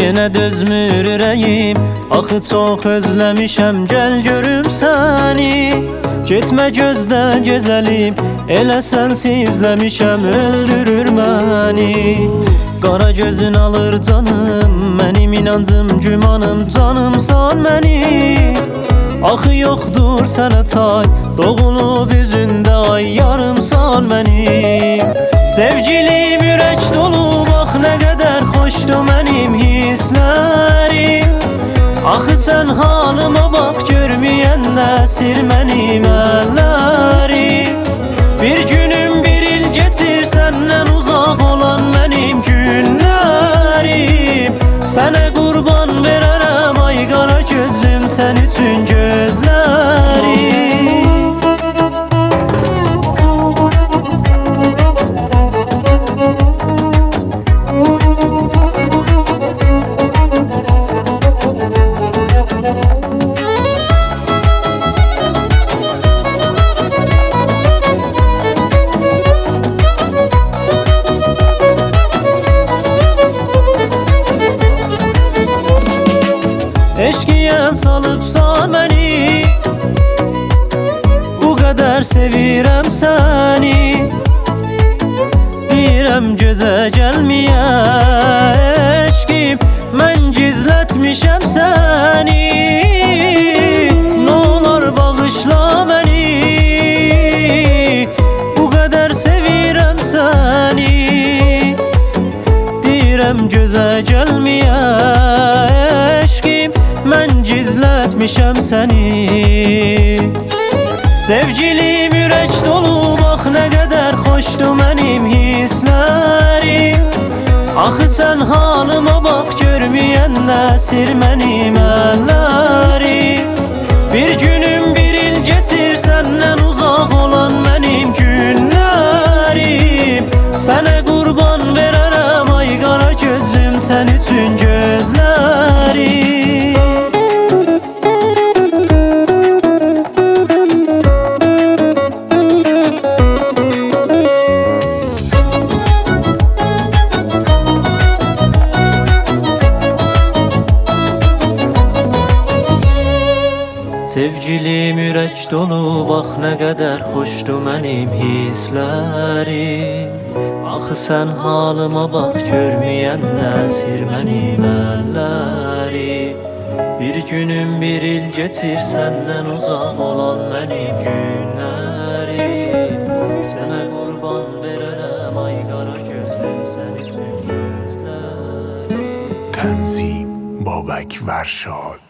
Yenə dözmür ürəyim, axı çox özləmişəm, gəl görüm səni. Getmə gözdə gezəlim, elə sənsizləmişəm, öldürür məni. Qara gözün alır canım, mənim inancım, gümanım, canımsan mənim. Axı yoxdur sənə tay, doğulub üzündə ay, yarımsan mənim. Sevgilim ürək dolu, bax nə qədər xoşdur mənim hisslərim. Axı sən halıma bax, görməyən nəsir mənim əllərim. Bir günüm bir il geçir, səndən uzaq olan mənim günlərim. Sənə qurban verərəm ay qara gözlüm, sən üçün gözlərim. Eşkiyen salıbsan məni, bu qədər sevirəm səni. Deyirəm gözə gəlməyə eşkim, mən gizlətmişəm səni. N'olar bağışla məni, bu qədər sevirəm səni. Deyirəm gözə gəlməyə eşkim, mən gizlətmişəm səni. Sevgilim ürək dolu, bax nə qədər xoşdur mənim hisslərim. Axı sən halıma bax, görməyən nəsir mənim əllərim. Bir günüm bir il geçir, səndən uzaq olan mənim günlərim. Sənə qurban verərəm ay qara gözlüm, sən üçün gözlərim. Sevgilim ürək dolu, bax nə qədər xoşdur mənim hisslərim. Axı sən halıma bax, görməyən nəsir mənim əllərim. Bir günüm bir il geçir, səndən uzaq olan mənim günlərim. Sənə qurban verərəm ay qara gözlüm, sən üçün gözlərim. Tənzim Babək Vərşad.